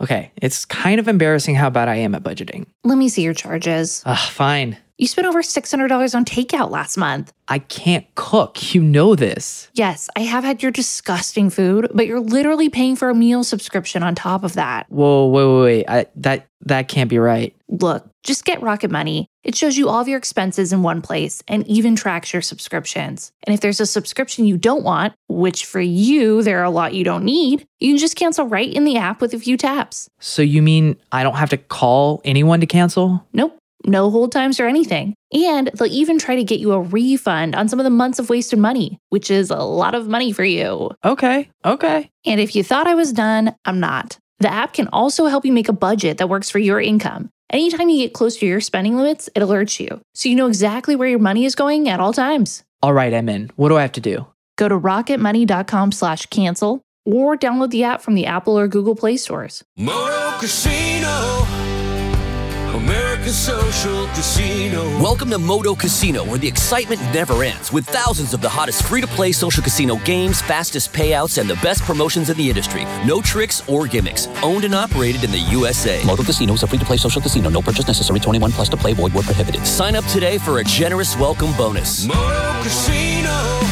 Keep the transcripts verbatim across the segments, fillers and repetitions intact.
Okay, it's kind of embarrassing how bad I am at budgeting. Let me see your charges. Ugh, fine. You spent over six hundred dollars on takeout last month. I can't cook. You know this. Yes, I have had your disgusting food, but you're literally paying for a meal subscription on top of that. Whoa, wait, wait, wait. I, that, that can't be right. Look, just get Rocket Money. It shows you all of your expenses in one place and even tracks your subscriptions. And if there's a subscription you don't want, which for you, there are a lot you don't need, you can just cancel right in the app with a few taps. So you mean I don't have to call anyone to cancel? Nope. No hold times or anything. And they'll even try to get you a refund on some of the months of wasted money, which is a lot of money for you. Okay, okay. And if you thought I was done, I'm not. The app can also help you make a budget that works for your income. Anytime you get close to your spending limits, it alerts you, so you know exactly where your money is going at all times. All right, I'm in. What do I have to do? Go to rocketmoney.com slash cancel or download the app from the Apple or Google Play stores. Moto Casino, America's social casino. Welcome to Moto Casino, where the excitement never ends, with thousands of the hottest free-to-play social casino games, fastest payouts, and the best promotions in the industry. No tricks or gimmicks. Owned and operated in the U S A. Moto Casino is a free-to-play social casino. No purchase necessary. twenty-one plus to play. Void where prohibited. Sign up today for a generous welcome bonus. Moto Casino,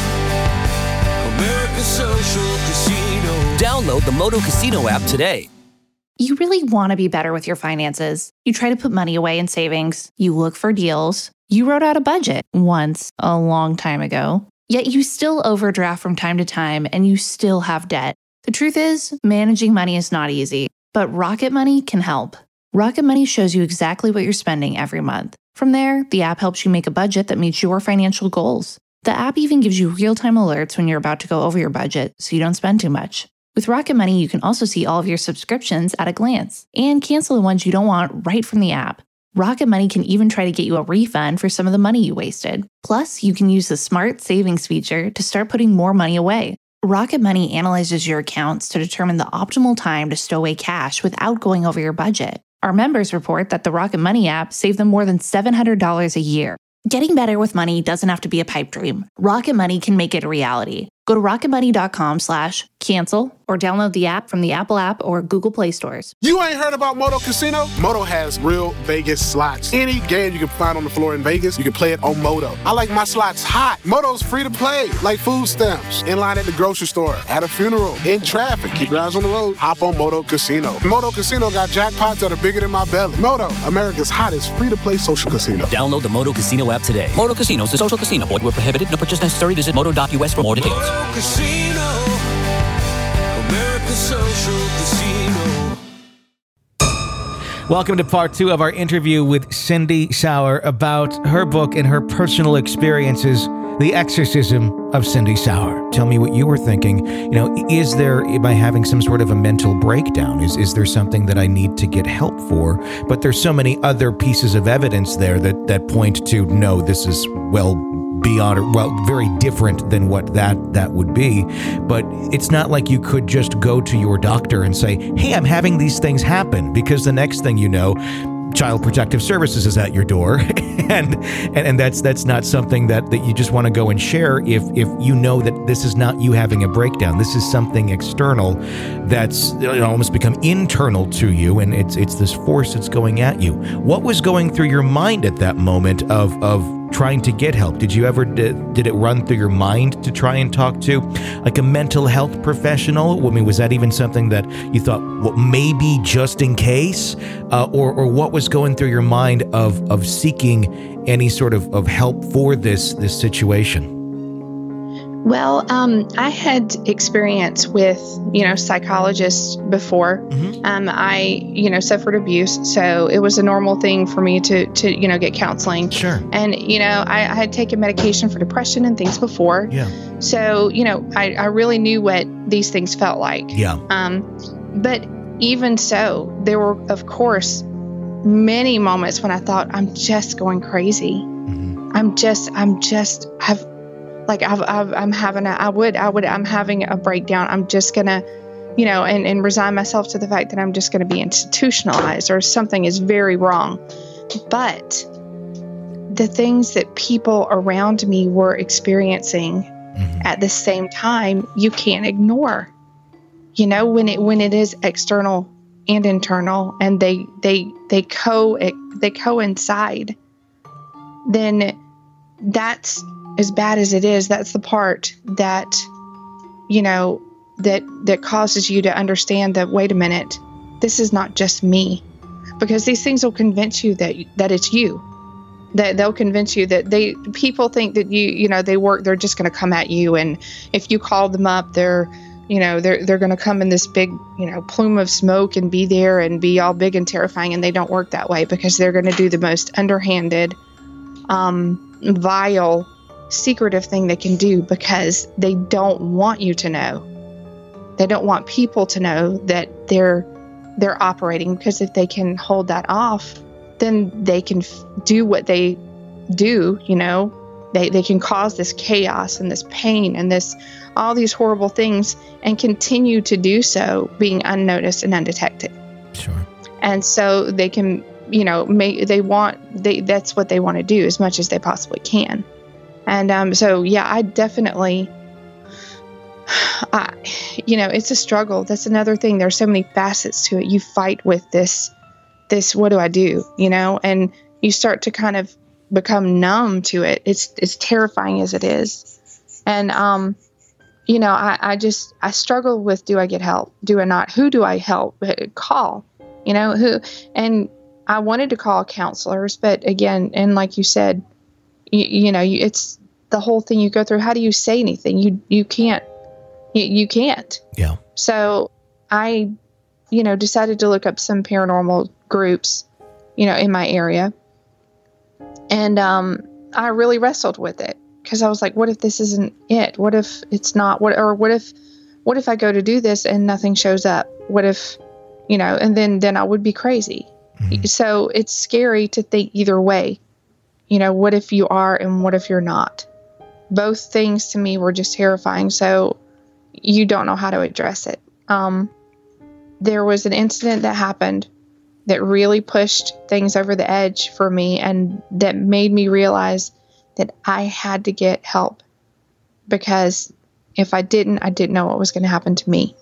America's social casino. Download the Moto Casino app today. You really want to be better with your finances. You try to put money away in savings. You look for deals. You wrote out a budget once, a long time ago. Yet you still overdraft from time to time and you still have debt. The truth is, managing money is not easy, but Rocket Money can help. Rocket Money shows you exactly what you're spending every month. From there, the app helps you make a budget that meets your financial goals. The app even gives you real-time alerts when you're about to go over your budget so you don't spend too much. With Rocket Money, you can also see all of your subscriptions at a glance and cancel the ones you don't want right from the app. Rocket Money can even try to get you a refund for some of the money you wasted. Plus, you can use the Smart Savings feature to start putting more money away. Rocket Money analyzes your accounts to determine the optimal time to stow away cash without going over your budget. Our members report that the Rocket Money app saved them more than seven hundred dollars a year. Getting better with money doesn't have to be a pipe dream. Rocket Money can make it a reality. Go to rocketmoney.com slash cancel or download the app from the Apple app or Google Play stores. You ain't heard about Moto Casino? Moto has real Vegas slots. Any game you can find on the floor in Vegas, you can play it on Moto. I like my slots hot. Moto's free to play, like food stamps. In line at the grocery store, at a funeral, in traffic. Keep your eyes on the road. Hop on Moto Casino. Moto Casino got jackpots that are bigger than my belly. Moto, America's hottest free-to-play social casino. Download the Moto Casino app today. Moto Casino is a social casino. Void where prohibited. No purchase necessary. Visit moto dot U S for more details. Moto Casino, America's social casino. Welcome to part two of our interview with Cindy Sauer about her book and her personal experiences, The Exorcism of Cindy Sauer. Tell me what you were thinking. You know, is there, am I having some sort of a mental breakdown? Is is there something that I need to get help for? But there's so many other pieces of evidence there that, that point to, no, this is, well, beyond, well, very different than what that, that would be. But it's not like you could just go to your doctor and say, hey, I'm having these things happen, because the next thing you know, Child Protective Services is at your door, and, and and that's that's not something that, that you just want to go and share if if you know that this is not you having a breakdown. This is something external that's, you know, almost become internal to you, and it's it's this force that's going at you. What was going through your mind at that moment of of trying to get help? Did you ever did, did it run through your mind to try and talk to like a mental health professional? I mean, was that even something that you thought, well, maybe just in case, uh, or or what was going through your mind of of seeking any sort of, of help for this this situation? Well, um, I had experience with, you know, psychologists before. Mm-hmm. Um, I, you know, suffered abuse, so it was a normal thing for me to, to you know, get counseling. Sure. And, you know, I, I had taken medication for depression and things before. Yeah. So, you know, I, I really knew what these things felt like. Yeah. Um, but even so, there were, of course, many moments when I thought, I'm just going crazy. Mm-hmm. I'm just, I'm just, I've, Like I've, I've, I'm having a, I would, I would, I'm having a breakdown. I'm just going to, you know, and, and resign myself to the fact that I'm just going to be institutionalized or something is very wrong. But the things that people around me were experiencing mm-hmm. at the same time, you can't ignore, you know, when it, when it is external and internal, and they they they co they coincide, then that's as bad as it is. That's the part that, you know, that that causes you to understand that, wait a minute, this is not just me, because these things will convince you that that it's you. That they'll convince you that they people think that you you know they work they're just going to come at you, and if you call them up, they're you know they're they're going to come in this big you know plume of smoke and be there and be all big and terrifying, and they don't work that way, because they're going to do the most underhanded, um, vile, secretive thing they can do, because they don't want you to know. They don't want people to know that they're they're operating, because if they can hold that off, then they can f- do what they do, you know. They they can cause this chaos and this pain and this all these horrible things, and continue to do so, being unnoticed and undetected. Sure. And so they can, you know, make they want they that's what they want to do as much as they possibly can. And um, so yeah, I definitely. I, you know, it's a struggle. That's another thing. There's so many facets to it. You fight with this, this, what do I do? You know, and you start to kind of become numb to it. It's, it's terrifying as it is. And, um, you know, I, I just, I struggle with, do I get help? Do I not? Who do I help? Call, you know, who, and I wanted to call counselors, but again, and like you said, you, you know, you, it's the whole thing you go through. How do you say anything? You, you can't. You, you can't. Yeah. So I, you know, decided to look up some paranormal groups, you know, in my area. And um, I really wrestled with it, because I was like, what if this isn't it? What if it's not? What or what if, what if I go to do this and nothing shows up? What if, you know, and then then I would be crazy. Mm-hmm. So it's scary to think either way. You know, what if you are and what if you're not? Both things to me were just terrifying. So you don't know how to address it. Um, there was an incident that happened that really pushed things over the edge for me, and that made me realize that I had to get help, because if I didn't, I didn't know what was going to happen to me.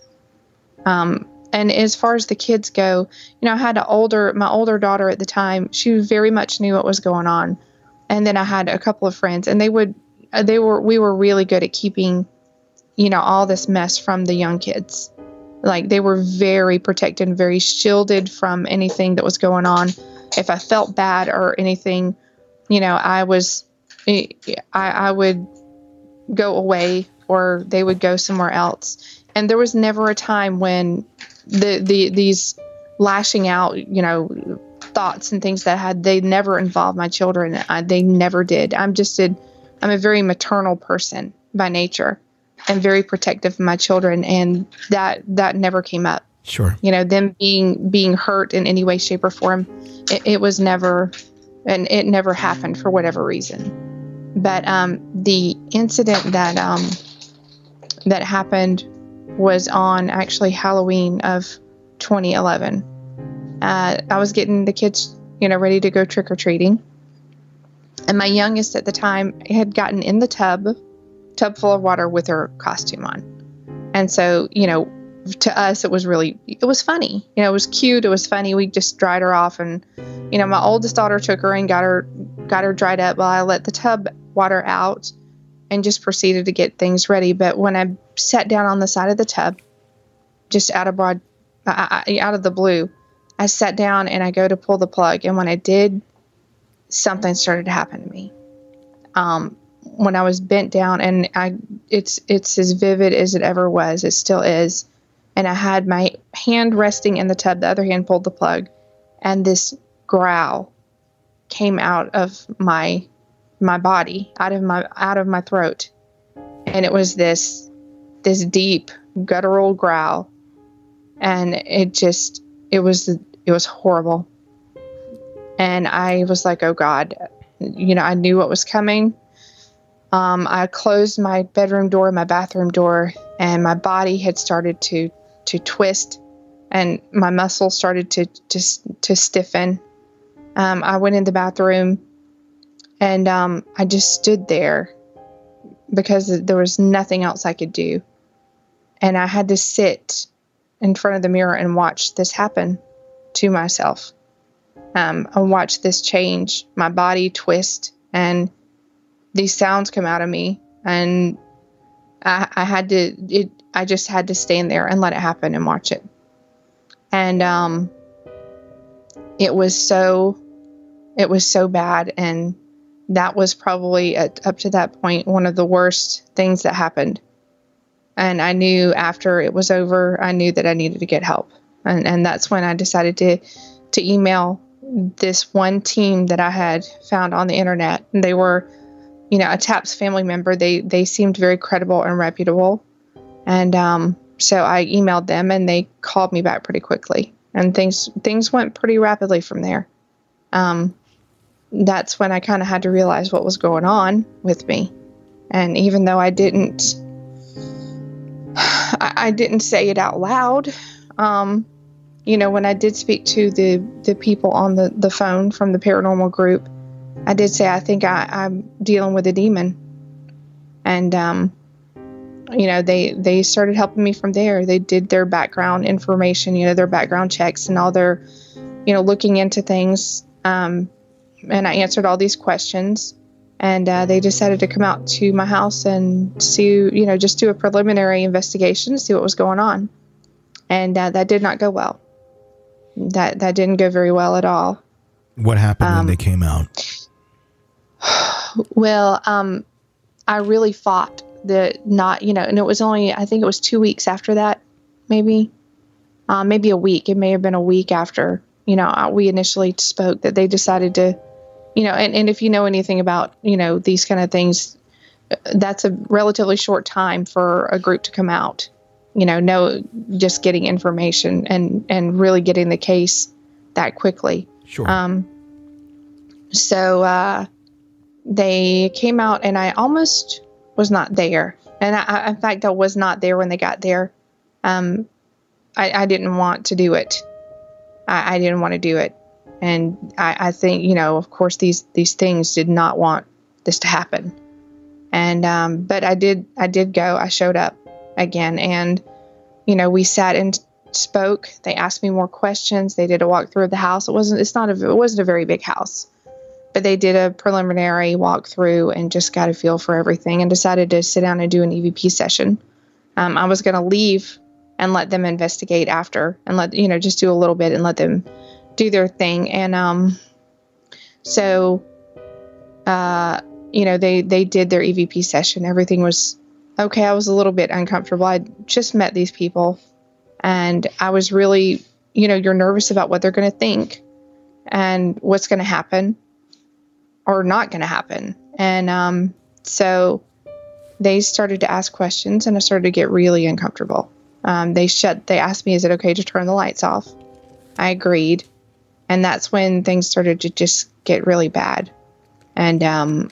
Um, and as far as the kids go, you know, I had an older, my older daughter at the time, she very much knew what was going on. And then I had a couple of friends, and they would, they were, we were really good at keeping, you know, all this mess from the young kids. Like, they were very protected and very shielded from anything that was going on. If I felt bad or anything, you know, I was, I, I would go away, or they would go somewhere else. And there was never a time when the, the, these lashing out, you know, thoughts and things that I had, they never involved my children. I, they never did. I'm just a, I'm a very maternal person by nature. I'm very protective of my children, and that that never came up. Sure. You know, them being being hurt in any way, shape, or form, it, it was never, and it never happened for whatever reason. But um, the incident that um, that happened was on actually Halloween of twenty eleven. Uh, I was getting the kids, you know, ready to go trick or treating, and my youngest at the time had gotten in the tub. tub full of water with her costume on. And so, you know, to us, it was really, it was funny. You know, it was cute. It was funny. We just dried her off, and, you know, my oldest daughter took her and got her, got her dried up while I let the tub water out and just proceeded to get things ready. But when I sat down on the side of the tub, just out of broad, uh, out of the blue, I sat down and I go to pull the plug. And when I did, something started to happen to me. Um, when I was bent down, and I, it's, it's as vivid as it ever was. It still is. And I had my hand resting in the tub. The other hand pulled the plug, and this growl came out of my, my body, out of my, out of my throat. And it was this, this deep guttural growl. And it just, it was, it was horrible. And I was like, oh God, you know, I knew what was coming. Um, I closed my bedroom door, my bathroom door, and my body had started to, to twist, and my muscles started to, to, to stiffen. Um, I went in the bathroom, and um, I just stood there because there was nothing else I could do. And I had to sit in front of the mirror and watch this happen to myself. Um, I watched this change, my body twist, and these sounds come out of me. And I, I had to, it, I just had to stand there and let it happen and watch it. And um, it was so, it was so bad. And that was probably, at, up to that point, one of the worst things that happened. And I knew after it was over, I knew that I needed to get help. And, and that's when I decided to, to email this one team that I had found on the internet. And they were, you know, a TAPS family member. They, they seemed very credible and reputable. And, um, so I emailed them and they called me back pretty quickly, and things, things went pretty rapidly from there. Um, that's when I kind of had to realize what was going on with me. And even though I didn't, I, I didn't say it out loud, um, you know, when I did speak to the, the people on the, the phone from the paranormal group, I did say, I think I, I'm dealing with a demon. And, um, you know, they, they started helping me from there. They did their background information, you know, their background checks and all their, you know, looking into things. Um, and I answered all these questions, and uh, they decided to come out to my house and see, you know, just do a preliminary investigation to see what was going on. And uh, that did not go well. That that didn't go very well at all. What happened um, when they came out? Well, um, I really fought the not, you know, and it was only, I think it was two weeks after that, maybe, uh, maybe a week. It may have been a week after, you know, we initially spoke, that they decided to, you know, and, and if you know anything about, you know, these kind of things, that's a relatively short time for a group to come out. You know, no, just getting information and, and really getting the case that quickly. Sure. Um, so uh, they came out, and I almost was not there. And I, in fact, I was not there when they got there. Um, I, I didn't want to do it. I, I didn't want to do it. And I, I think, you know, of course, these these things did not want this to happen. And um, but I did I did go. I showed up again, and you know, we sat and spoke. They asked me more questions. They did a walkthrough of the house. It wasn't it's not a it wasn't a very big house, but they did a preliminary walkthrough and just got a feel for everything, and decided to sit down and do an E V P session. Um, I was going to leave and let them investigate after, and let you know just do a little bit and let them do their thing. And um, so uh, you know, they they did their E V P session. Everything was okay. I was a little bit uncomfortable. I just met these people, and I was really, you know, you're nervous about what they're going to think and what's going to happen or not going to happen. And um, so they started to ask questions, and I started to get really uncomfortable. Um, they shut. They asked me, "Is it okay to turn the lights off?" I agreed, and that's when things started to just get really bad. And um,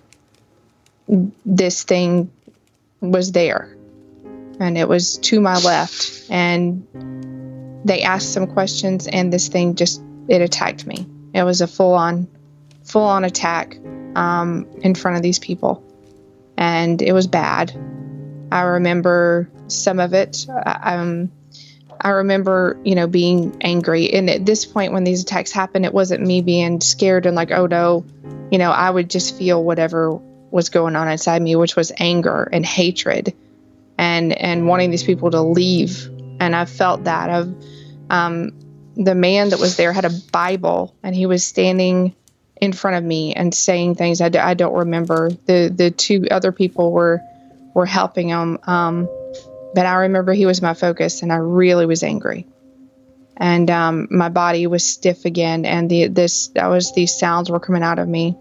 this thing was there, and it was to my left, and they asked some questions, and this thing just, it attacked me. It was a full-on, full-on attack um, in front of these people, and it was bad. I remember some of it. Um, I remember, you know, being angry, and at this point when these attacks happened, it wasn't me being scared and like, oh no, you know, I would just feel whatever was going on inside me, which was anger and hatred, and and wanting these people to leave. And I felt that. Of um, the man that was there had a Bible, and he was standing in front of me and saying things I, d- I don't remember. The the two other people were were helping him, um, but I remember he was my focus, and I really was angry. And um, my body was stiff again, and the this that was these sounds were coming out of me.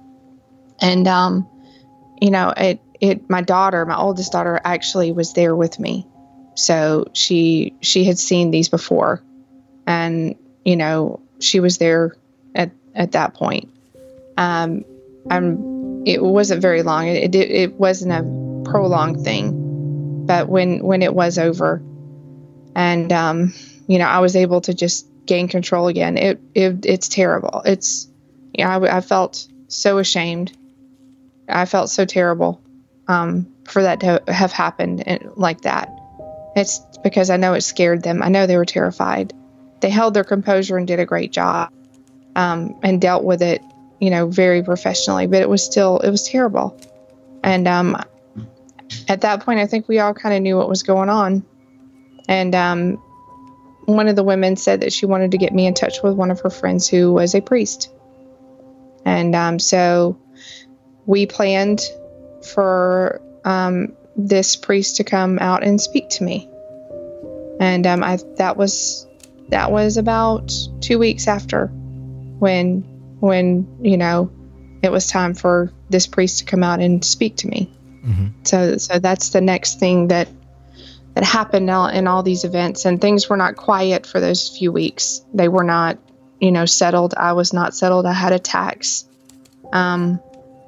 And um, you know, it it my daughter, my oldest daughter, actually was there with me, so she she had seen these before, and you know, she was there at at that point. Um, I'm. It wasn't very long. It it, it wasn't a prolonged thing, but when when it was over, and um, you know, I was able to just gain control again. It it it's terrible. It's, you know, I, I felt so ashamed. I felt so terrible um, for that to have happened like that. It's because I know it scared them. I know they were terrified. They held their composure and did a great job, um, and dealt with it, you know, very professionally, but it was still, it was terrible. And um, at that point, I think we all kind of knew what was going on. And um, one of the women said that she wanted to get me in touch with one of her friends who was a priest. And um, so we planned for um, this priest to come out and speak to me. And um, I that was that was about two weeks after when when you know it was time for this priest to come out and speak to me. Mm-hmm. So so that's the next thing that that happened in all these events. And things were not quiet for those few weeks. They were not, you know, settled. I was not settled. I had attacks. Um,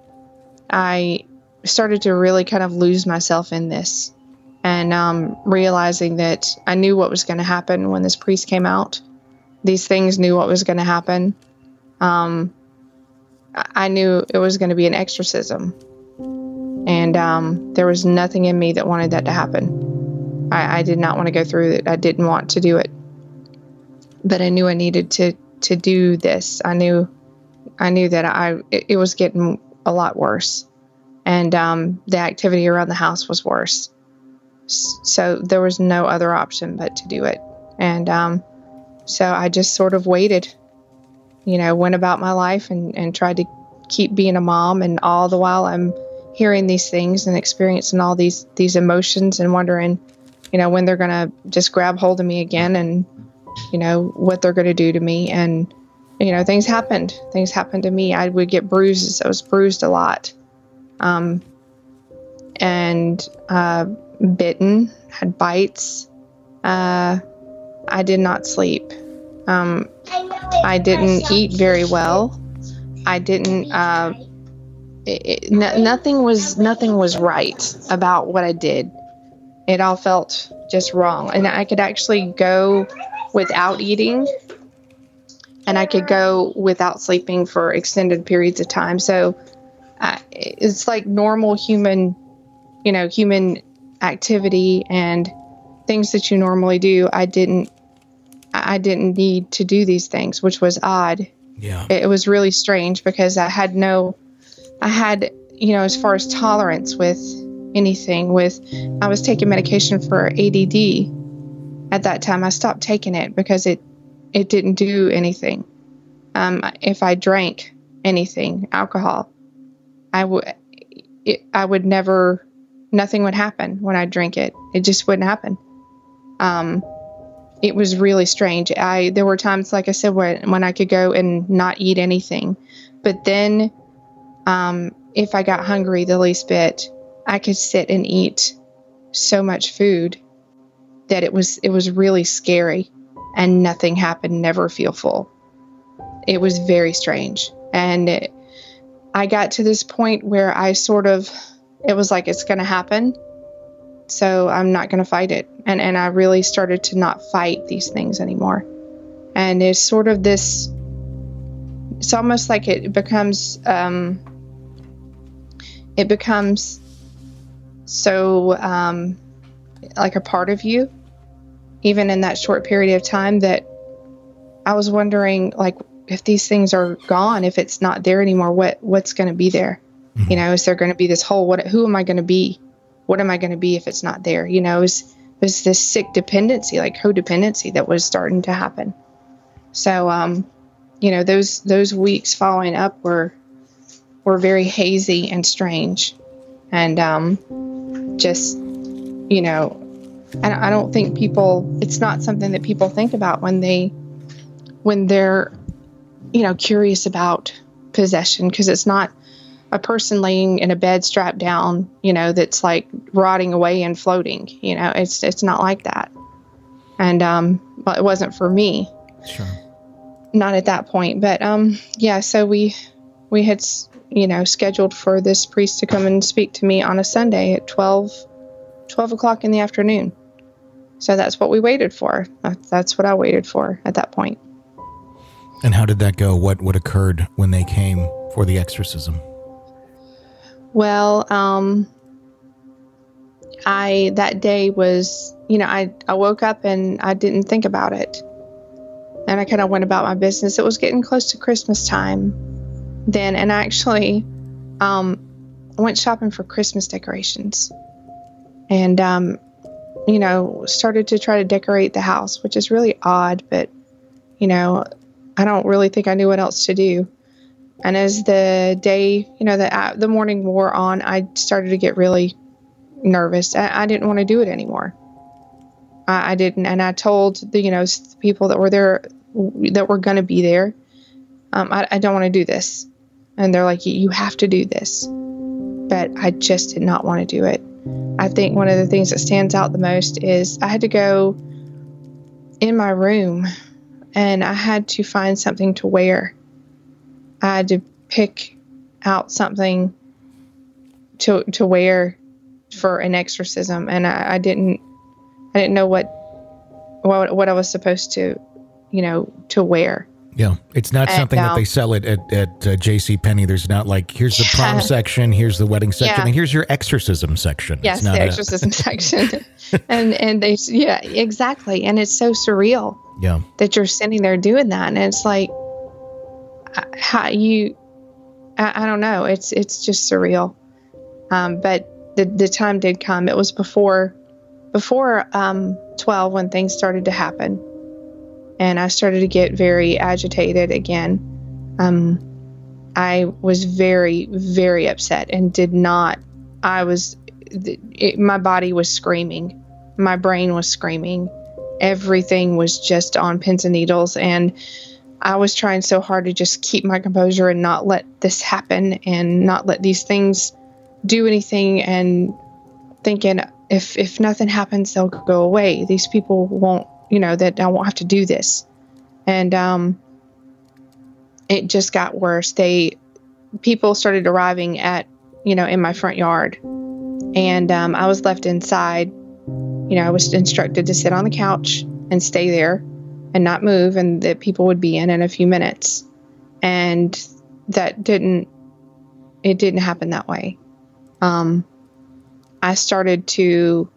I started to really kind of lose myself in this, and um, realizing that I knew what was going to happen when this priest came out. These things knew what was going to happen. Um, I knew it was going to be an exorcism, and um, there was nothing in me that wanted that to happen. I, I did not want to go through it. I didn't want to do it, but I knew I needed to to do this. I knew, I knew that I it, it was getting a lot worse, and um, the activity around the house was worse. So there was no other option but to do it, and um, so I just sort of waited. You know, went about my life and, and tried to keep being a mom. And all the while I'm hearing these things and experiencing all these, these emotions and wondering, you know, when they're going to just grab hold of me again and, you know, what they're going to do to me. And, you know, things happened. Things happened to me. I would get bruises. I was bruised a lot. Um, and uh, bitten, had bites. Uh, I did not sleep. Um, I didn't eat very well. I didn't, uh, it, it, no, nothing was, nothing was right about what I did. It all felt just wrong. And I could actually go without eating, and I could go without sleeping for extended periods of time. So uh, it's like normal human, you know, human activity and things that you normally do. I didn't, I didn't need to do these things, which was odd. Yeah. It was really strange because I had no, I had, you know, as far as tolerance with anything with, I was taking medication for A D D at that time. I stopped taking it because it, it didn't do anything. Um, if I drank anything, alcohol, I would, it, I would never, nothing would happen when I drink it. It just wouldn't happen. Um, It was really strange. I there were times, like I said, when, when I could go and not eat anything. But then um, if I got hungry the least bit, I could sit and eat so much food that it was it was really scary, and nothing happened, never feel full. It was very strange. And it, I got to this point where I sort of, it was like, it's going to happen. So I'm not going to fight it. And and I really started to not fight these things anymore. And it's sort of this, it's almost like it becomes, um, it becomes so um, like a part of you, even in that short period of time, that I was wondering, like, if these things are gone, if it's not there anymore, what what's going to be there? Mm-hmm. You know, is there going to be this whole, what, who am I going to be? What am I going to be if it's not there? You know, it was, it was this sick dependency, like codependency, that was starting to happen. So, um, you know, those those weeks following up were were very hazy and strange, and um, just, you know, I, I don't think people. It's not something that people think about when they when they're, you know, curious about possession, because it's not a person laying in a bed strapped down, you know, that's like rotting away and floating. You know, it's it's not like that. And um, well, it wasn't for me. Sure. Not at that point. But um, yeah, so we we had, you know, scheduled for this priest to come and speak to me on a Sunday at twelve, twelve o'clock in the afternoon. So that's what we waited for. That's what I waited for at that point. And how did that go? What what occurred when they came for the exorcism? Well, um, I, that day was, you know, I, I woke up and I didn't think about it. And I kind of went about my business. It was getting close to Christmas time then. And I actually um, went shopping for Christmas decorations. And, um, you know, started to try to decorate the house, which is really odd. But, you know, I don't really think I knew what else to do. And as the day, you know, the, the morning wore on, I started to get really nervous. I, I didn't want to do it anymore. I, I didn't. And I told the, you know, people that were there, that were going to be there, um, I, I don't want to do this. And they're like, you have to do this. But I just did not want to do it. I think one of the things that stands out the most is I had to go in my room and I had to find something to wear. I had to pick out something to to wear for an exorcism, and I, I didn't I didn't know what what what I was supposed to, you know, to wear. Yeah, it's not and, something um, that they sell it at at uh, JCPenney. There's not like, here's the prom yeah. section, here's the wedding section, Yeah. and here's your exorcism section. Yes, It's not the a- exorcism section, and and they yeah exactly, and it's so surreal. Yeah, That you're sitting there doing that, and it's like, how you, I, I don't know, it's it's just surreal. Um, but the the time did come. It was before before um twelve when things started to happen, and I started to get very agitated again. Um, I was very very upset and did not. I was, it, my body was screaming, my brain was screaming. Everything was just on pins and needles, and I was trying so hard to just keep my composure and not let this happen and not let these things do anything, and thinking if if nothing happens, they'll go away. These people won't, you know, that I won't have to do this. And um, it just got worse. They people started arriving at, you know, in my front yard, and um, I was left inside. You know, I was instructed to sit on the couch and stay there and not move, and that people would be in in a few minutes. And that didn't, it didn't happen that way. Um, I started to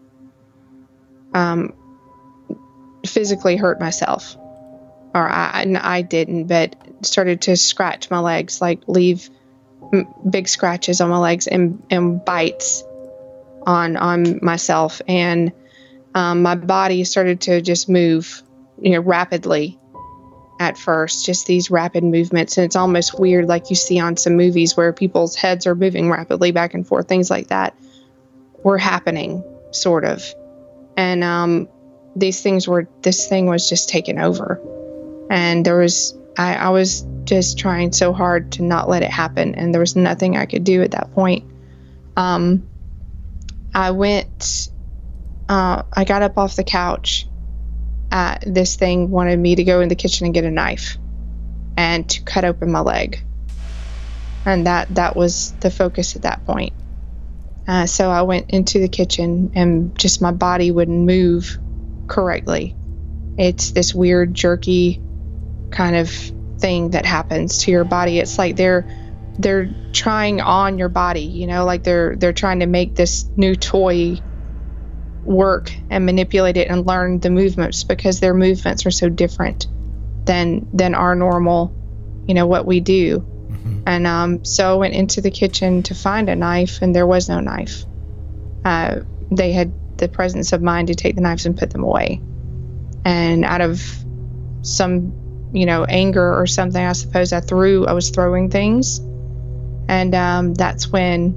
um, physically hurt myself. Or I, I didn't, but started to scratch my legs, like leave m- big scratches on my legs and, and bites on on myself. And Um, my body started to just move, you know, rapidly at first, just these rapid movements. And it's almost weird, like you see on some movies where people's heads are moving rapidly back and forth, things like that were happening, sort of. And um, these things were, this thing was just taking over. And there was, I, I was just trying so hard to not let it happen. And there was nothing I could do at that point. Um, I went... Uh, I got up off the couch. Uh, this thing wanted me to go in the kitchen and get a knife and to cut open my leg. And that, that was the focus at that point. Uh, so I went into the kitchen, and just my body wouldn't move correctly. It's this weird, jerky kind of thing that happens to your body. It's like they're they're trying on your body, you know, like they're they're trying to make this new toy work and manipulate it and learn the movements, because their movements are so different than than our normal, you know, what we do. Mm-hmm. And um, so I went into the kitchen to find a knife, and there was no knife. Uh, they had the presence of mind to take the knives and put them away. And out of some, you know, anger or something, I suppose I threw, I was throwing things. And um, that's when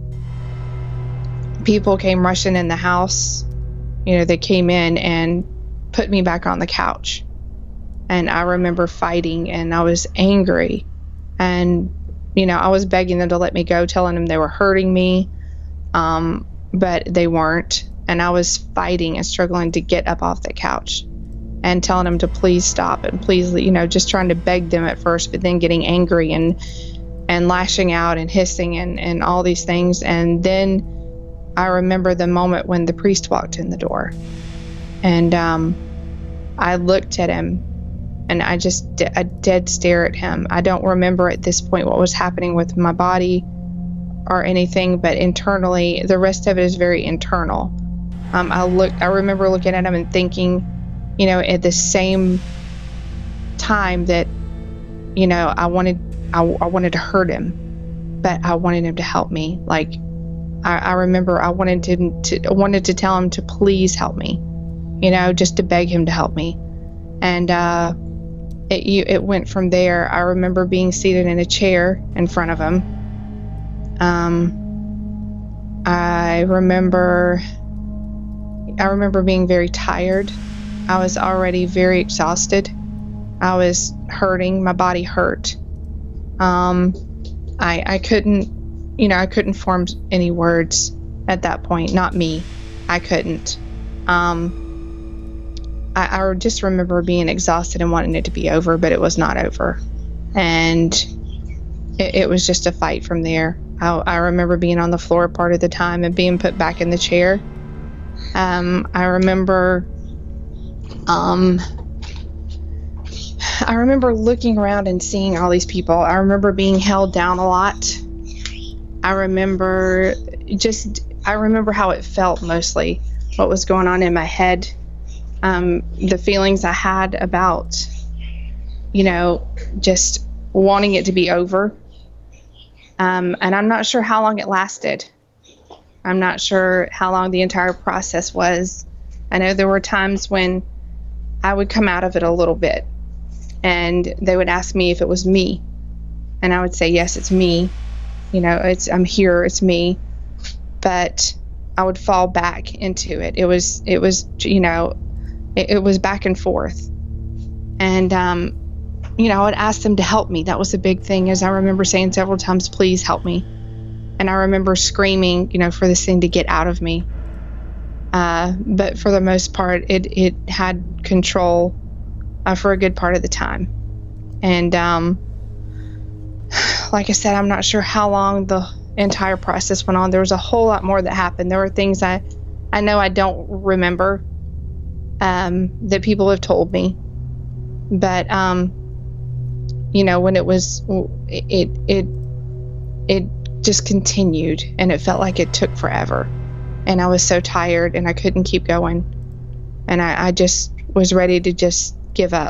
people came rushing in the house. You know, they came in and put me back on the couch. And I remember fighting, and I was angry. And, you know, I was begging them to let me go, telling them they were hurting me. Um, but they weren't. And I was fighting and struggling to get up off the couch and telling them to please stop and please, you know, just trying to beg them at first, but then getting angry and and lashing out and hissing and, and all these things. And then I remember the moment when the priest walked in the door, and um, I looked at him, and I just d- a dead stare at him. I don't remember at this point what was happening with my body or anything, but internally, the rest of it is very internal. Um, I look, I remember looking at him and thinking, you know, at the same time that, you know, I wanted, I, I wanted to hurt him, but I wanted him to help me. Like, I, I remember I wanted to, to, wanted to tell him to please help me, you know, just to beg him to help me. And, uh, it, you, it went from there. I remember being seated in a chair in front of him. Um, I remember, I remember being very tired. I was already very exhausted. I was hurting. My body hurt. Um, I, I couldn't, you know, I couldn't form any words at that point. Not me. I couldn't. Um, I, I just remember being exhausted and wanting it to be over, but it was not over. And it, it was just a fight from there. I, I remember being on the floor part of the time and being put back in the chair. Um, I remember, um, I remember looking around and seeing all these people. I remember being held down a lot. I remember just, I remember how it felt mostly, what was going on in my head, um, the feelings I had about, you know, just wanting it to be over. Um, and I'm not sure how long it lasted. I'm not sure how long the entire process was. I know there were times when I would come out of it a little bit and they would ask me if it was me. And I would say, yes, it's me. You know, it's, I'm here, it's me. But I would fall back into it. It was, it was, you know, it, it was back and forth. And, um, you know, I would ask them to help me. That was a big thing, as I remember saying several times, please help me. And I remember screaming, you know, for this thing to get out of me. Uh, but for the most part, it, it had control uh, for a good part of the time. And um, like I said, I'm not sure how long the entire process went on. There was a whole lot more that happened. There were things I, I know I don't remember um, that people have told me. But, um, you know, when it was, it, it, it, just continued, and it felt like it took forever, and I was so tired and I couldn't keep going, and I, I just was ready to just give up.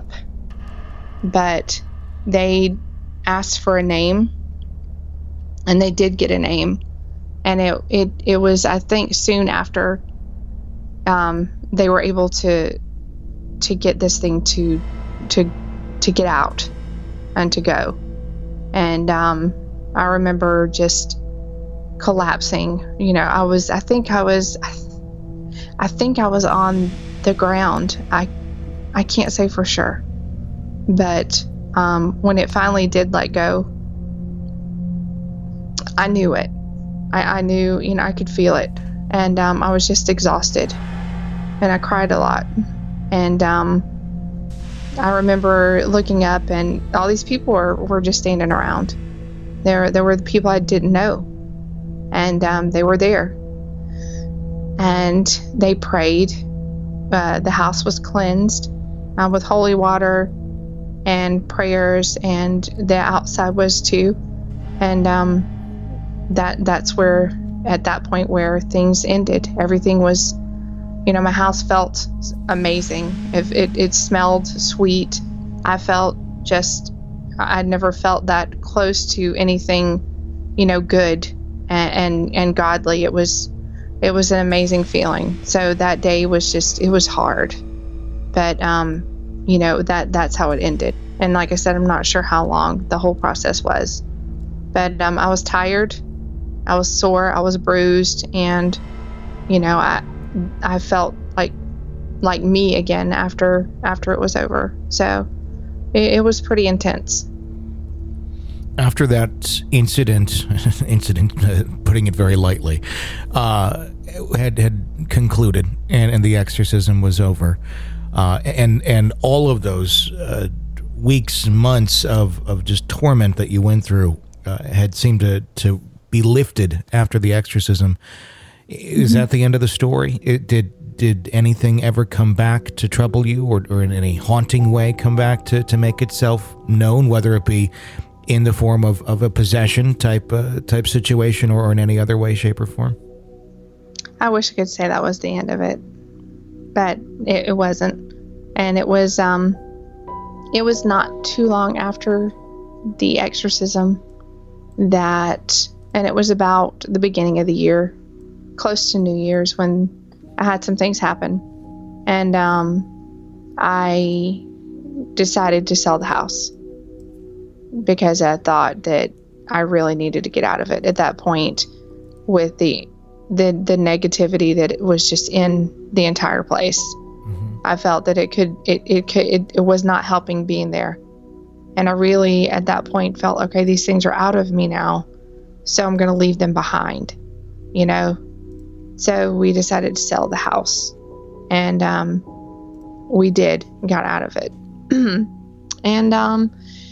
But they asked for a name, and they did get a name, and it it, it was, I think, soon after um, they were able to to get this thing to to to get out and to go. And um I remember just collapsing. You know, I was, I think I was, I think I was on the ground. I, I can't say for sure. But um, when it finally did let go, I knew it. I, I knew, you know, I could feel it. And um, I was just exhausted. And I cried a lot. And um, I remember looking up, and all these people were, were just standing around. There, there were the people I didn't know, and um, they were there, and they prayed. Uh, the house was cleansed uh, with holy water and prayers, and the outside was too. And um, that that's where, at that point, where things ended. Everything was, you know, my house felt amazing. If it, it smelled sweet. I felt just. I'd never felt that close to anything, you know, good and, and, and godly. It was, it was an amazing feeling. So that day was just, it was hard, but, um, you know, that, that's how it ended. And like I said, I'm not sure how long the whole process was, but, um, I was tired, I was sore, I was bruised, and, you know, I, I felt like, like me again after, after it was over. So it, it was pretty intense. After that incident, incident, uh, putting it very lightly, uh, had had concluded, and, and the exorcism was over, uh, and and all of those uh, weeks, months of, of just torment that you went through uh, had seemed to, to be lifted after the exorcism. Is mm-hmm. that the end of the story? It, did did anything ever come back to trouble you, or, or in any haunting way come back to, to make itself known, whether it be in the form of, of a possession type uh, type situation, or, or in any other way, shape, or form? I wish I could say that was the end of it, but it, it wasn't. And it was, um, it was not too long after the exorcism that, and it was about the beginning of the year, close to New Year's, when I had some things happen. And um, I decided to sell the house because I thought that I really needed to get out of it at that point with the the, the negativity that it was just in the entire place. Mm-hmm. I felt that it could, it, it could, it, it was not helping being there. And I really, at that point, felt, okay, these things are out of me now, so I'm going to leave them behind, you know? So we decided to sell the house, and um, we did, got out of it. And, um,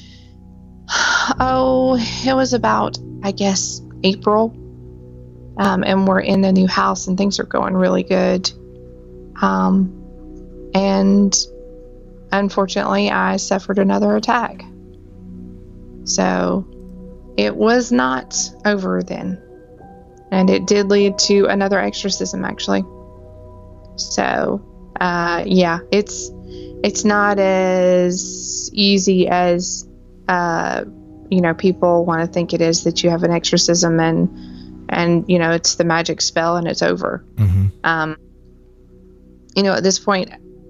oh, it was about, I guess, April, um, and we're in the new house, and things are going really good. Um, and unfortunately, I suffered another attack. So it was not over then. And it did lead to another exorcism, actually. So, uh, yeah, it's it's not as easy as, uh, you know, people want to think it is, that you have an exorcism and, and you know, it's the magic spell and it's over. Mm-hmm. Um, you know, at this point,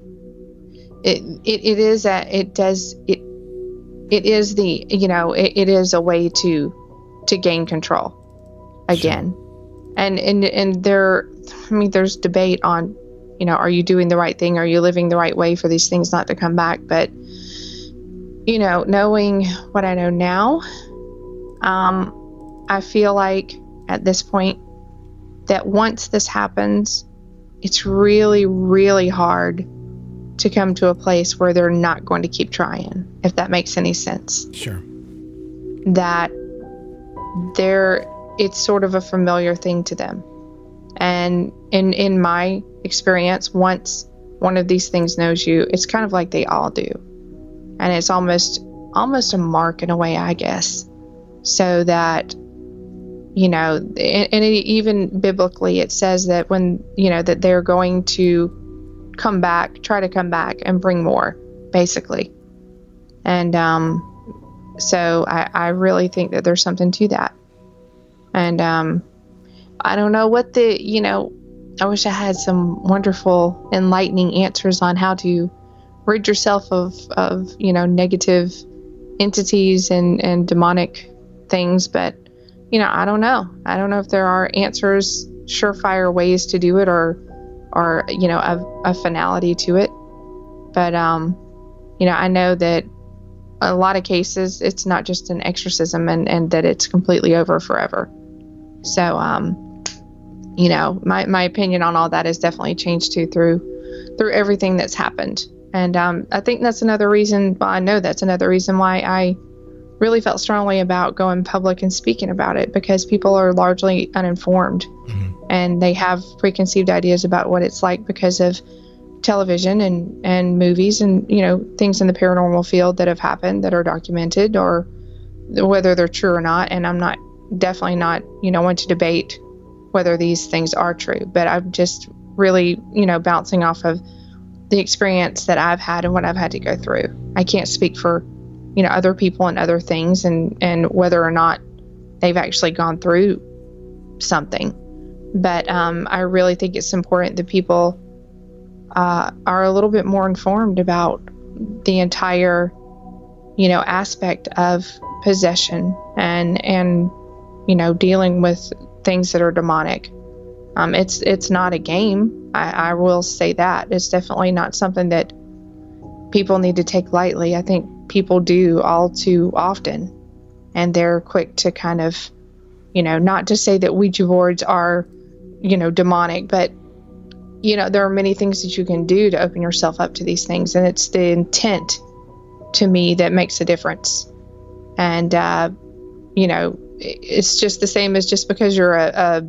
it it, it is a, it does, it it is the, you know, it, it is a way to to gain control again. Sure. And, and, and there, I mean, there's debate on, you know, are you doing the right thing? Are you living the right way for these things not to come back? But, you know, knowing what I know now, um, I feel like at this point that once this happens, it's really, really hard to come to a place where they're not going to keep trying, if that makes any sense. Sure. That they're, it's sort of a familiar thing to them. And in in my experience, once one of these things knows you, it's kind of like they all do. And it's almost almost a mark in a way, I guess. So that, you know, and, and it, even biblically, it says that when, you know, that they're going to come back, try to come back and bring more, basically. And um, so I, I really think that there's something to that. And um, I don't know what the, you know, I wish I had some wonderful, enlightening answers on how to rid yourself of, of you know, negative entities and, and demonic things. But, you know, I don't know. I don't know if there are answers, surefire ways to do it, or, or you know, a, a finality to it. But, um, you know, I know that a lot of cases, it's not just an exorcism, and, and that it's completely over forever. So, um, you know, my, my opinion on all that has definitely changed too through through everything that's happened. And um, I think that's another reason, well, I know that's another reason why I really felt strongly about going public and speaking about it, because people are largely uninformed. Mm-hmm. And they have preconceived ideas about what it's like because of television and, and movies and, you know, things in the paranormal field that have happened that are documented, or whether they're true or not. And I'm not definitely not, you know, want to debate whether these things are true, but I'm just really, you know, bouncing off of the experience that I've had and what I've had to go through. I can't speak for, you know, other people and other things, and, and whether or not they've actually gone through something. But um, I really think it's important that people uh, are a little bit more informed about the entire, you know, aspect of possession and, and, you know, dealing with things that are demonic. Um, it's it's not a game. I, I will say that. It's definitely not something that people need to take lightly. I think people do all too often, and they're quick to kind of, you know, not to say that Ouija boards are, you know, demonic, but, you know, there are many things that you can do to open yourself up to these things, and it's the intent, to me, that makes a difference. And, uh, you know, it's just the same as just because you're a, a,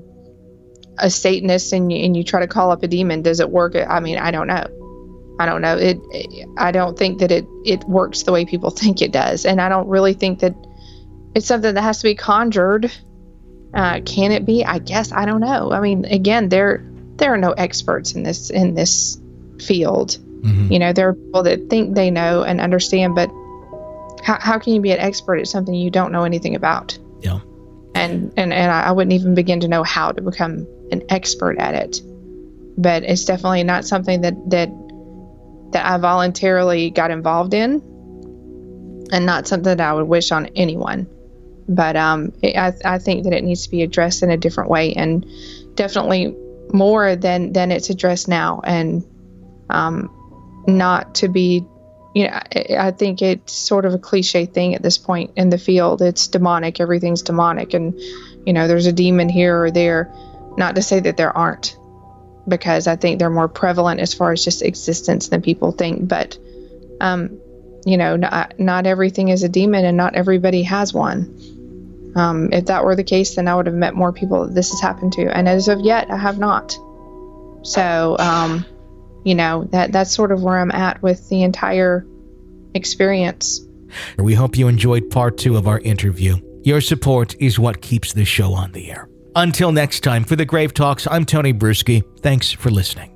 a Satanist and you, and you try to call up a demon, does it work? I mean, I don't know. I don't know. It, it, I don't think that it, it works the way people think it does. And I don't really think that it's something that has to be conjured. Uh, can it be? I guess. I don't know. I mean, again, there, there are no experts in this in this field. Mm-hmm. You know, there are people that think they know and understand, but how how can you be an expert at something you don't know anything about? Yeah. And and and I wouldn't even begin to know how to become an expert at it. But it's definitely not something that that that I voluntarily got involved in, and not something that I would wish on anyone. But um, it, I I think that it needs to be addressed in a different way, and definitely more than than it's addressed now, and um, not to be. You know, I, I think it's sort of a cliche thing at this point in the field. It's demonic. Everything's demonic, and you know, there's a demon here or there. Not to say that there aren't, because I think they're more prevalent as far as just existence than people think. But, um, you know, not, not everything is a demon, and not everybody has one. Um, if that were the case, then I would have met more people that this has happened to. And as of yet, I have not. So, um, you know, that that's sort of where I'm at with the entire experience. We hope you enjoyed part two of our interview. Your support is what keeps this show on the air. Until next time, for the Grave Talks, I'm Tony Bruschi. Thanks for listening.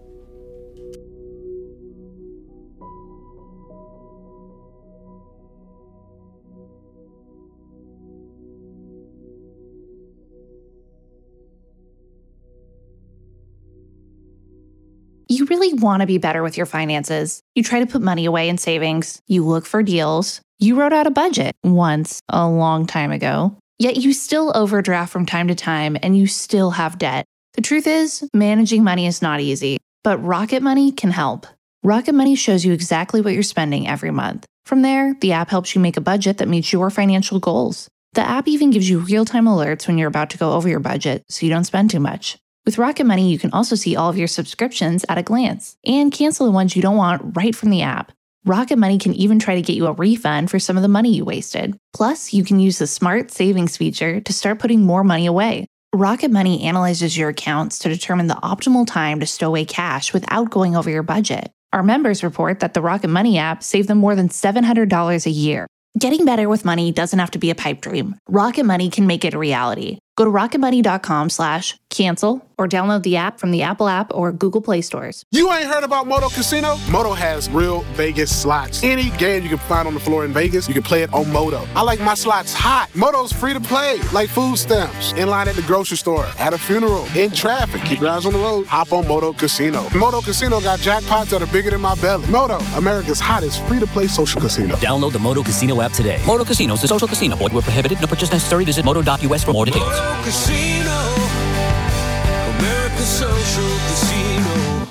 You really want to be better with your finances. You try to put money away in savings. You look for deals. You wrote out a budget once a long time ago. Yet you still overdraft from time to time, and you still have debt. The truth is, managing money is not easy, but Rocket Money can help. Rocket Money shows you exactly what you're spending every month. From there, the app helps you make a budget that meets your financial goals. The app even gives you real-time alerts when you're about to go over your budget, so you don't spend too much. With Rocket Money, you can also see all of your subscriptions at a glance and cancel the ones you don't want right from the app. Rocket Money can even try to get you a refund for some of the money you wasted. Plus, you can use the Smart Savings feature to start putting more money away. Rocket Money analyzes your accounts to determine the optimal time to stow away cash without going over your budget. Our members report that the Rocket Money app saved them more than seven hundred dollars a year. Getting better with money doesn't have to be a pipe dream. Rocket Money can make it a reality. Go to rocketmoney.com slash cancel or download the app from the Apple app or Google Play stores. You ain't heard about Moto Casino? Moto has real Vegas slots. Any game you can find on the floor in Vegas, you can play it on Moto. I like my slots hot. Moto's free to play, like food stamps. In line at the grocery store, at a funeral, in traffic. Keep your eyes on the road. Hop on Moto Casino. Moto Casino got jackpots that are bigger than my belly. Moto, America's hottest free-to-play social casino. Download the Moto Casino app today. Moto Casino is a social casino. Void where prohibited. No purchase necessary. Visit moto dot u s for more details. Moto Casino, America's social casino.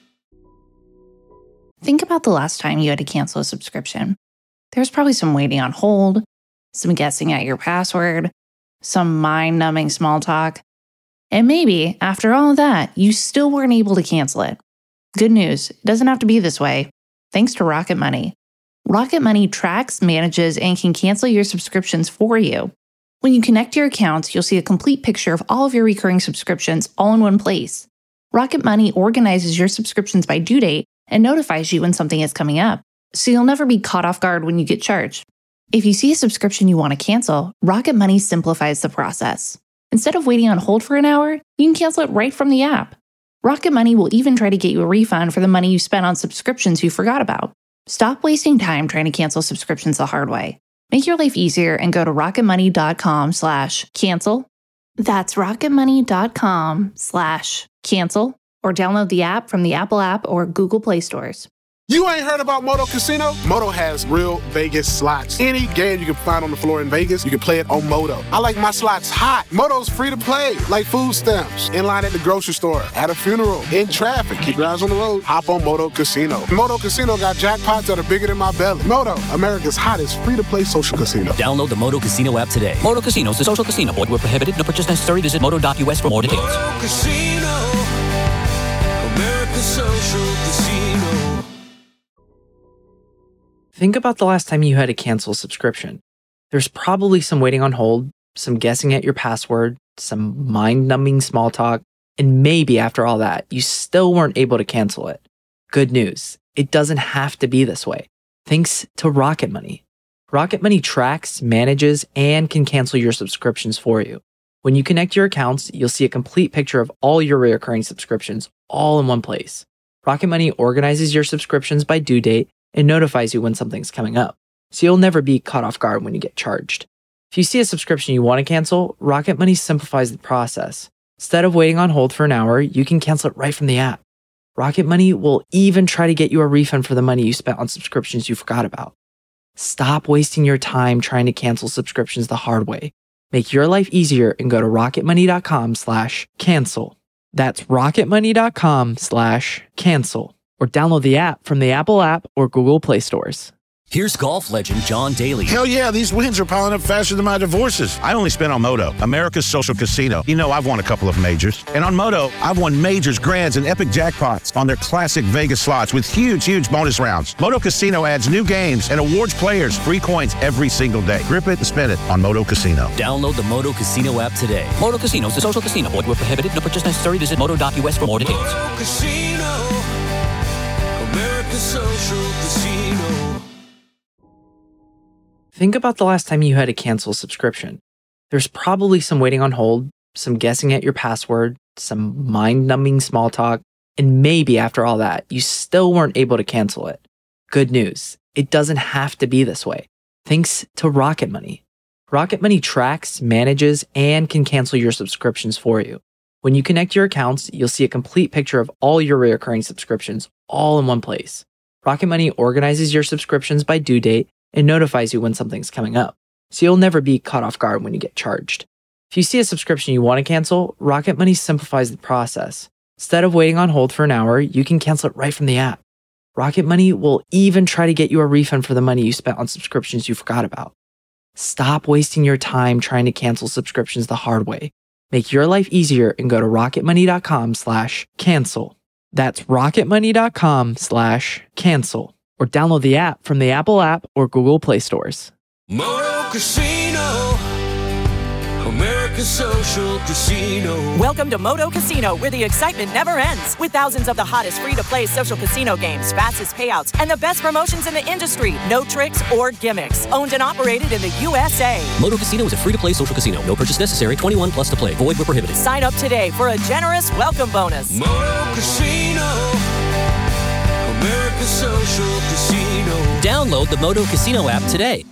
Think about the last time you had to cancel a subscription. There's probably some waiting on hold, some guessing at your password, some mind-numbing small talk. And maybe, after all of that, you still weren't able to cancel it. Good news, it doesn't have to be this way. Thanks to Rocket Money. Rocket Money tracks, manages, and can cancel your subscriptions for you. When you connect your accounts, you'll see a complete picture of all of your recurring subscriptions all in one place. Rocket Money organizes your subscriptions by due date and notifies you when something is coming up, so you'll never be caught off guard when you get charged. If you see a subscription you want to cancel, Rocket Money simplifies the process. Instead of waiting on hold for an hour, you can cancel it right from the app. Rocket Money will even try to get you a refund for the money you spent on subscriptions you forgot about. Stop wasting time trying to cancel subscriptions the hard way. Make your life easier and go to rocketmoney.com slash cancel. That's rocketmoney.com slash cancel or download the app from the Apple app or Google Play stores. You ain't heard about Moto Casino? Moto has real Vegas slots. Any game you can find on the floor in Vegas, you can play it on Moto. I like my slots hot. Moto's free to play, like food stamps. In line at the grocery store, at a funeral, in traffic. Keep your eyes on the road. Hop on Moto Casino. Moto Casino got jackpots that are bigger than my belly. Moto, America's hottest free-to-play social casino. Download the Moto Casino app today. Moto Casino is a social casino. Void where prohibited. No purchase necessary. Visit moto dot u s for more details. Moto Casino, America's social casino. Think about the last time you had to cancel a subscription. There's probably some waiting on hold, some guessing at your password, some mind-numbing small talk, and maybe after all that, you still weren't able to cancel it. Good news, it doesn't have to be this way. Thanks to Rocket Money. Rocket Money tracks, manages, and can cancel your subscriptions for you. When you connect your accounts, you'll see a complete picture of all your recurring subscriptions all in one place. Rocket Money organizes your subscriptions by due date and notifies you when something's coming up, so you'll never be caught off guard when you get charged. If you see a subscription you want to cancel, Rocket Money simplifies the process. Instead of waiting on hold for an hour, you can cancel it right from the app. Rocket Money will even try to get you a refund for the money you spent on subscriptions you forgot about. Stop wasting your time trying to cancel subscriptions the hard way. Make your life easier and go to rocketmoney.com slash cancel. That's rocketmoney.com slash cancel. Or download the app from the Apple app or Google Play stores. Here's golf legend John Daly. Hell yeah, these wins are piling up faster than my divorces. I only spent on Moto, America's social casino. You know, I've won a couple of majors. And on Moto, I've won majors, grands, and epic jackpots on their classic Vegas slots with huge, huge bonus rounds. Moto Casino adds new games and awards players free coins every single day. Grip it and spin it on Moto Casino. Download the Moto Casino app today. Moto Casino is a social casino. Void where prohibited. No purchase necessary. Visit moto dot u s for more details. Moto Casino, America's social casino. Think about the last time you had to cancel a subscription. There's probably some waiting on hold, some guessing at your password, some mind-numbing small talk, and maybe after all that, you still weren't able to cancel it. Good news, it doesn't have to be this way. Thanks to Rocket Money. Rocket Money tracks, manages, and can cancel your subscriptions for you. When you connect your accounts, you'll see a complete picture of all your recurring subscriptions all in one place. Rocket Money organizes your subscriptions by due date and notifies you when something's coming up, so you'll never be caught off guard when you get charged. If you see a subscription you want to cancel, Rocket Money simplifies the process. Instead of waiting on hold for an hour, you can cancel it right from the app. Rocket Money will even try to get you a refund for the money you spent on subscriptions you forgot about. Stop wasting your time trying to cancel subscriptions the hard way. Make your life easier and go to rocketmoney.com slash cancel. That's rocketmoney.com slash cancel. Or download the app from the Apple app or Google Play stores. Moto Casino, America's social casino. Welcome to Moto Casino, where the excitement never ends. With thousands of the hottest free-to-play social casino games, fastest payouts, and the best promotions in the industry. No tricks or gimmicks. Owned and operated in the U S A. Moto Casino is a free-to-play social casino. No purchase necessary. twenty-one plus to play. Void where prohibited. Sign up today for a generous welcome bonus. Moto Casino, America's social casino. Download the Moto Casino app today.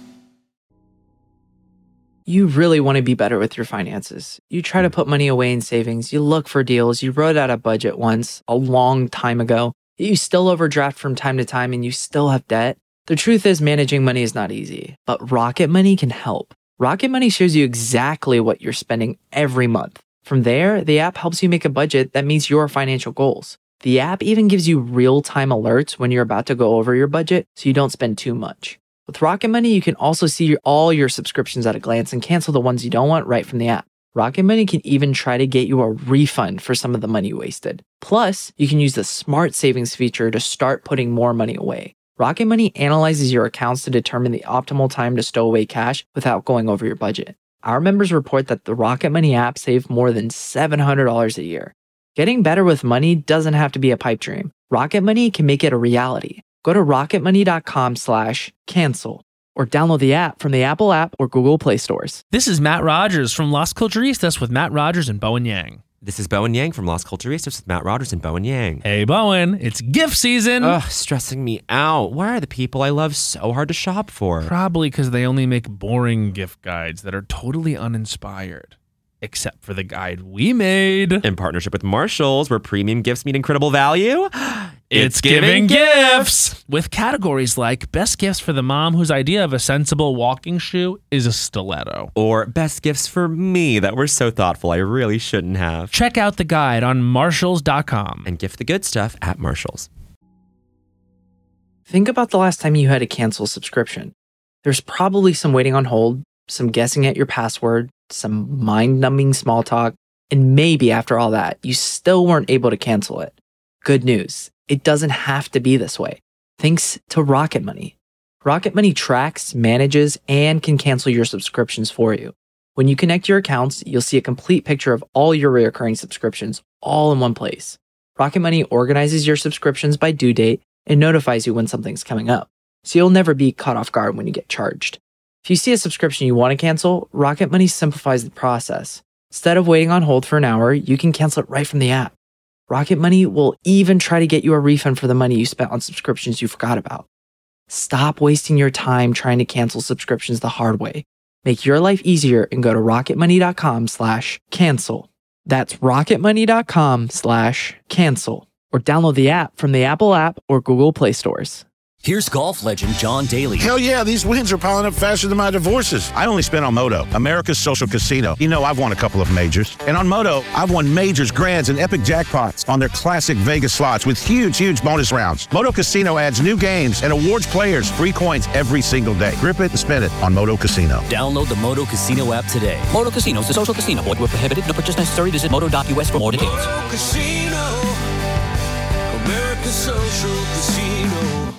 You really want to be better with your finances. You try to put money away in savings. You look for deals. You wrote out a budget once a long time ago. You still overdraft from time to time and you still have debt. The truth is, managing money is not easy, but Rocket Money can help. Rocket Money shows you exactly what you're spending every month. From there, the app helps you make a budget that meets your financial goals. The app even gives you real-time alerts when you're about to go over your budget so you don't spend too much. With Rocket Money, you can also see your, all your subscriptions at a glance and cancel the ones you don't want right from the app. Rocket Money can even try to get you a refund for some of the money you wasted. Plus, you can use the Smart Savings feature to start putting more money away. Rocket Money analyzes your accounts to determine the optimal time to stow away cash without going over your budget. Our members report that the Rocket Money app saved more than seven hundred dollars a year. Getting better with money doesn't have to be a pipe dream. Rocket Money can make it a reality. Go to rocketmoney.com slash cancel or download the app from the Apple app or Google Play stores. This is Matt Rogers from Las Culturistas with Matt Rogers and Bowen Yang. This is Bowen Yang from Las Culturistas with Matt Rogers and Bowen Yang. Hey, Bowen, it's gift season. Ugh, stressing me out. Why are the people I love so hard to shop for? Probably because they only make boring gift guides that are totally uninspired. Except for the guide we made. In partnership with Marshalls, where premium gifts meet incredible value. It's, it's giving, giving gifts! With categories like best gifts for the mom whose idea of a sensible walking shoe is a stiletto. Or best gifts for me that were so thoughtful I really shouldn't have. Check out the guide on marshalls dot com. And gift the good stuff at Marshalls. Think about the last time you had to cancel a subscription. There's probably some waiting on hold, some guessing at your password, some mind-numbing small talk, and maybe after all that, you still weren't able to cancel it. Good news, it doesn't have to be this way. Thanks to Rocket Money. Rocket Money tracks, manages, and can cancel your subscriptions for you. When you connect your accounts, you'll see a complete picture of all your recurring subscriptions all in one place. Rocket Money organizes your subscriptions by due date and notifies you when something's coming up, so you'll never be caught off guard when you get charged. If you see a subscription you want to cancel, Rocket Money simplifies the process. Instead of waiting on hold for an hour, you can cancel it right from the app. Rocket Money will even try to get you a refund for the money you spent on subscriptions you forgot about. Stop wasting your time trying to cancel subscriptions the hard way. Make your life easier and go to rocketmoney.com slash cancel. That's rocketmoney.com slash cancel. Or download the app from the Apple app or Google Play stores. Here's golf legend John Daly. Hell yeah, these wins are piling up faster than my divorces. I only spent on Moto, America's social casino. You know, I've won a couple of majors. And on Moto, I've won majors, grands, and epic jackpots on their classic Vegas slots with huge, huge bonus rounds. Moto Casino adds new games and awards players free coins every single day. Grip it and spin it on Moto Casino. Download the Moto Casino app today. Moto Casino is a social casino. Void where prohibited. No purchase necessary. Visit moto dot U S for more details. Moto Casino, America's social casino.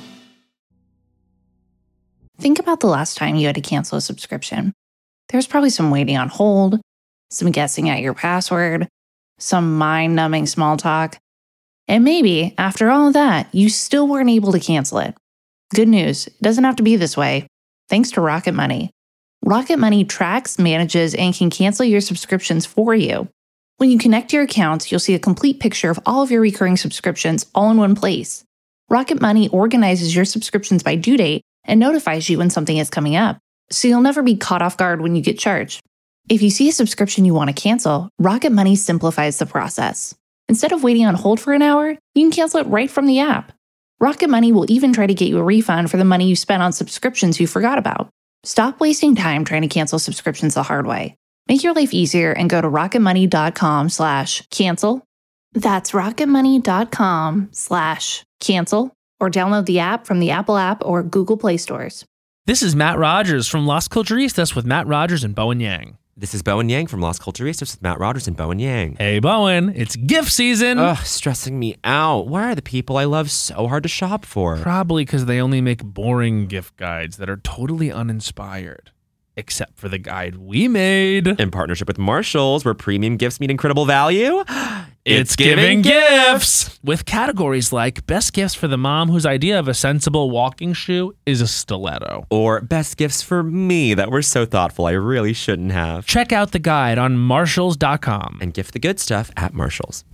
Think about the last time you had to cancel a subscription. There's probably some waiting on hold, some guessing at your password, some mind-numbing small talk. And maybe, after all of that, you still weren't able to cancel it. Good news, it doesn't have to be this way. Thanks to Rocket Money. Rocket Money tracks, manages, and can cancel your subscriptions for you. When you connect your accounts, you'll see a complete picture of all of your recurring subscriptions all in one place. Rocket Money organizes your subscriptions by due date and notifies you when something is coming up, so you'll never be caught off guard when you get charged. If you see a subscription you want to cancel, Rocket Money simplifies the process. Instead of waiting on hold for an hour, you can cancel it right from the app. Rocket Money will even try to get you a refund for the money you spent on subscriptions you forgot about. Stop wasting time trying to cancel subscriptions the hard way. Make your life easier and go to rocketmoney.com slash cancel. That's rocketmoney.com slash cancel. Or download the app from the Apple app or Google Play stores. This is Matt Rogers from Las Culturistas with Matt Rogers and Bowen Yang. This is Bowen Yang from Las Culturistas with Matt Rogers and Bowen Yang. Hey, Bowen, it's gift season. Ugh, stressing me out. Why are the people I love so hard to shop for? Probably because they only make boring gift guides that are totally uninspired. Except for the guide we made. In partnership with Marshalls, where premium gifts meet incredible value. It's giving gifts! With categories like best gifts for the mom whose idea of a sensible walking shoe is a stiletto. Or best gifts for me that were so thoughtful I really shouldn't have. Check out the guide on marshalls dot com. And gift the good stuff at Marshalls.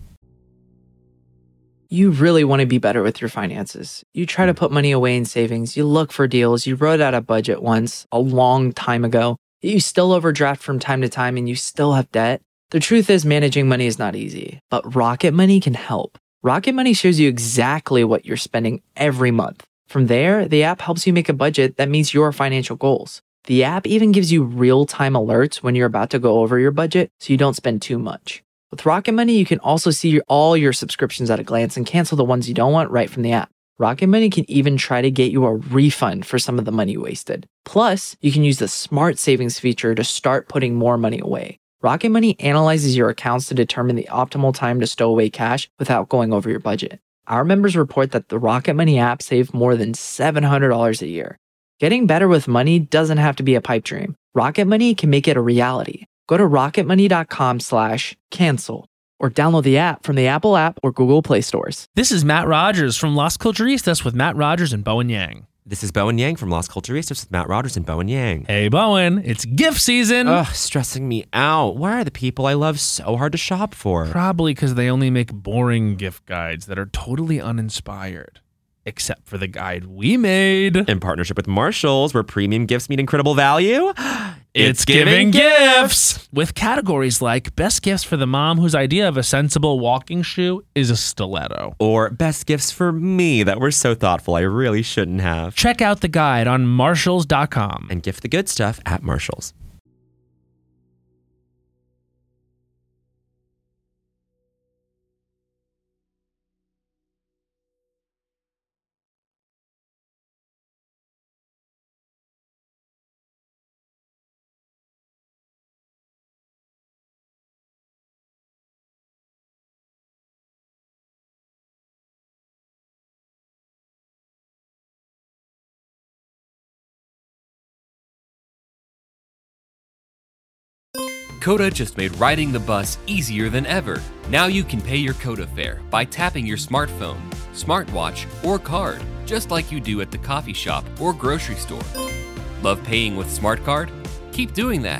You really want to be better with your finances. You try to put money away in savings. You look for deals. You wrote out a budget once, a long time ago. You still overdraft from time to time and you still have debt. The truth is managing money is not easy, but Rocket Money can help. Rocket Money shows you exactly what you're spending every month. From there, the app helps you make a budget that meets your financial goals. The app even gives you real-time alerts when you're about to go over your budget so you don't spend too much. With Rocket Money, you can also see all your subscriptions at a glance and cancel the ones you don't want right from the app. Rocket Money can even try to get you a refund for some of the money you wasted. Plus, you can use the Smart Savings feature to start putting more money away. Rocket Money analyzes your accounts to determine the optimal time to stow away cash without going over your budget. Our members report that the Rocket Money app saved more than seven hundred dollars a year. Getting better with money doesn't have to be a pipe dream. Rocket Money can make it a reality. Go to rocketmoney.com slash cancel or download the app from the Apple app or Google Play stores. This is Matt Rogers from Las Culturistas with Matt Rogers and Bowen Yang. This is Bowen Yang from Las Culturistas with Matt Rogers and Bowen Yang. Hey, Bowen, it's gift season. Ugh, stressing me out. Why are the people I love so hard to shop for? Probably because they only make boring gift guides that are totally uninspired. Except for the guide we made. In partnership with Marshalls, where premium gifts meet incredible value. It's giving gifts! With categories like best gifts for the mom whose idea of a sensible walking shoe is a stiletto. Or best gifts for me that were so thoughtful I really shouldn't have. Check out the guide on marshalls dot com. And gift the good stuff at Marshalls. Coda just made riding the bus easier than ever. Now you can pay your Coda fare by tapping your smartphone, smartwatch, or card, just like you do at the coffee shop or grocery store. Love paying with SmartCard? Keep doing that.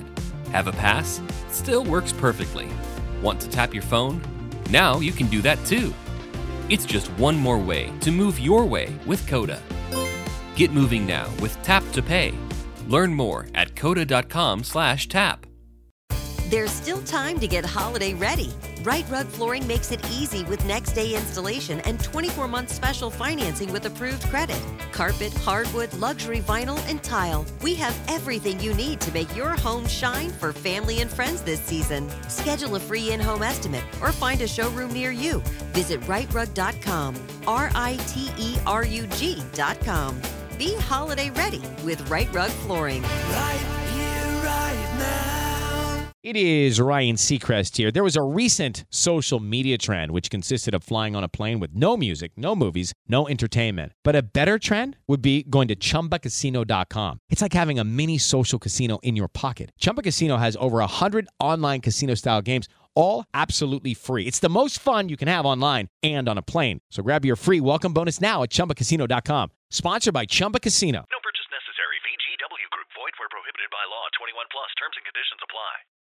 Have a pass? Still works perfectly. Want to tap your phone? Now you can do that too. It's just one more way to move your way with Coda. Get moving now with Tap to Pay. Learn more at coda.com slash tap. There's still time to get holiday ready. Right Rug Flooring makes it easy with next day installation and twenty-four month special financing with approved credit. Carpet, hardwood, luxury vinyl, and tile. We have everything you need to make your home shine for family and friends this season. Schedule a free in-home estimate or find a showroom near you. Visit right rug dot com, R I T E R U G dot com. Be holiday ready with Right Rug Flooring. Right here, right now. It is Ryan Seacrest here. There was a recent social media trend which consisted of flying on a plane with no music, no movies, no entertainment. But a better trend would be going to chumba casino dot com. It's like having a mini social casino in your pocket. Chumba Casino has over one hundred online casino-style games, all absolutely free. It's the most fun you can have online and on a plane. So grab your free welcome bonus now at chumba casino dot com. Sponsored by Chumba Casino. No purchase necessary. V G W Group. Void where prohibited by law. twenty-one plus. Terms and conditions apply.